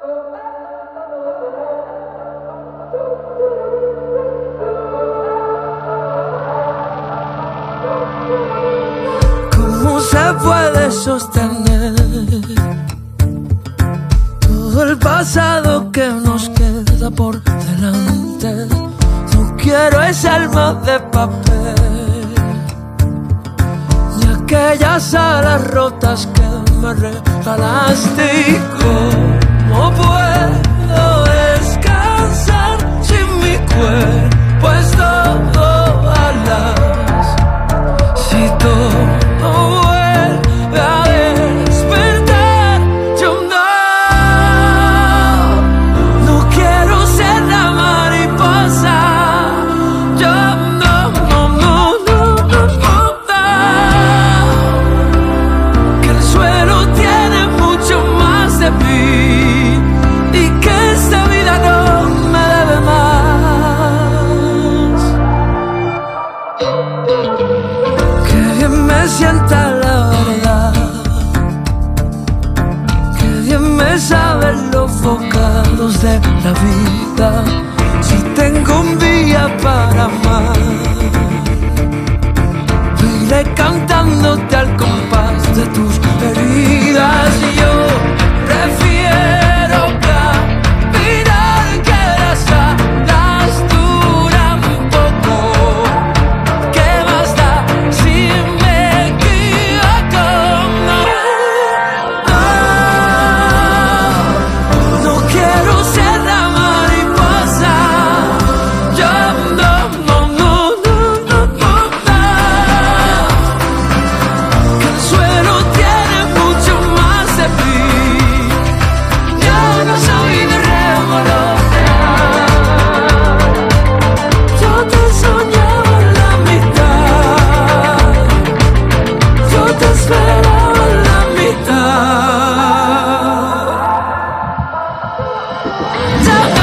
¿Cómo se puede sostener todo el pasado que nos queda por delante? No quiero ese alma de papel ni aquellas alas rotas que me regalaste. ¿Y cómo puedo descansar sin mi cuerpo es todo alas? Si todo vuelve a despertar, yo no quiero ser la mariposa. Yo no. Que el suelo tiene mucho más de mí y que esta vida no me debe más. Que bien me sienta la verdad, que bien me saben los bocados de la vida. Si tengo un día para amar, iré cantándote al compás de tus heridas. Y yo prefiero caminar que las alas duran poco. ¿Qué más da si me equivoco? No quiero ser la mariposa. Yo no. Que el suelo tiene mucho más de mí. Yo no soy de revolotear. Yo te soñaba en la mitad. Yo te esperaba en la mitad.